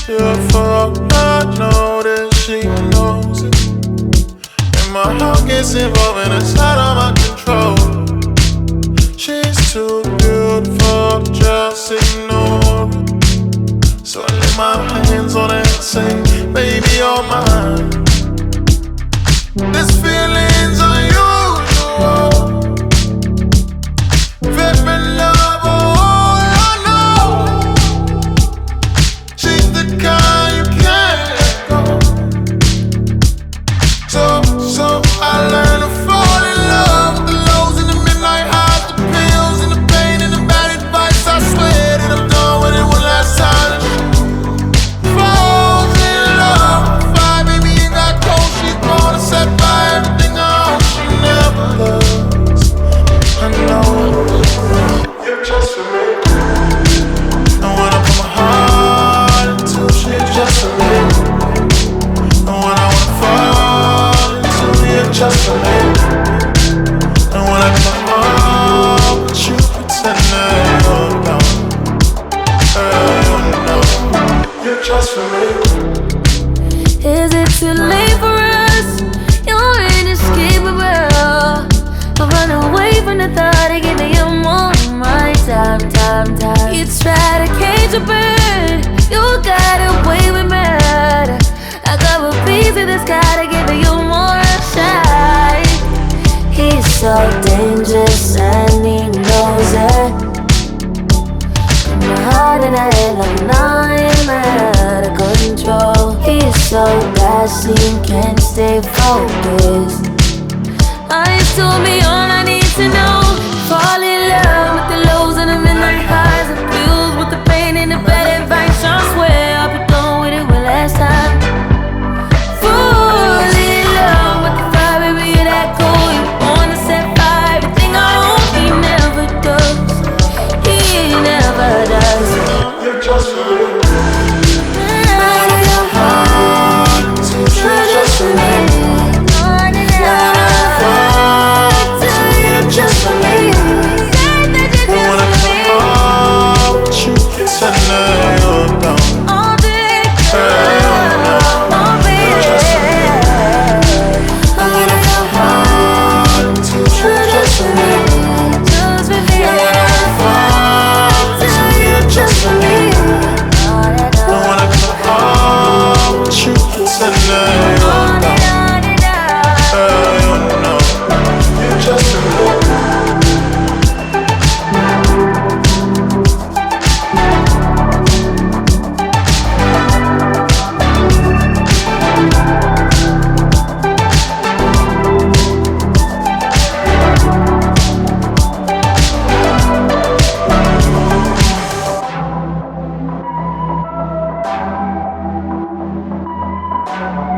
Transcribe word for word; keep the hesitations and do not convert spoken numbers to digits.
Yeah, fuck, I know that she knows it. And my heart gets involved and it's out of my control. She's too beautiful, just ignore it. So I lay my hands on it and say, baby, you're mine. This feeling's unusual. Very love, all I know. She's the kind you can't let go. So, so I learned to fall in love with the lows and the midnight highs, the pills and the pain and the bad advice. I swear that I'm done with it one last time. Falls in love, fire, baby, ain't got cold. She's born to set fire, everything I own. She never does. I know you're just for me. And when I put my heart into, she's just for me. And when I wanna fall into, you're just for me. And when I come up with you, pretend that you're down. Girl, you know you're just for me. Is it too late for us? You're inescapable. But run away from the thought of giving you more of my time, time, time. You try to cage a bird, you got away with murder. I got a piece of the sky to give you more shine. He's so dangerous and he knows it. My heart and I head like nine, out of control. He's so gassy, can't stay focused. Eyes told me all I need to know. Fall in love with the lows and the midnight highs, the feels with the pain and the bad advice. I swear I'll be gone with it one last time. Fall in love with the fire, baby, you're that cool. You wanna set fire, everything I own. He never does, he never does. You're just for me. Out of your heart, you're just for me. On and out, you're just for me. Say that you're And when I just for come me. up with you, pretend that you're down. All day, Girl, you know all day. you're just for me. And when I come up with you, you're just for me. Just for me. And when I fall into, you're just for me. And when I come up with you, pretend that you're down. Girl, you know you're just for me. On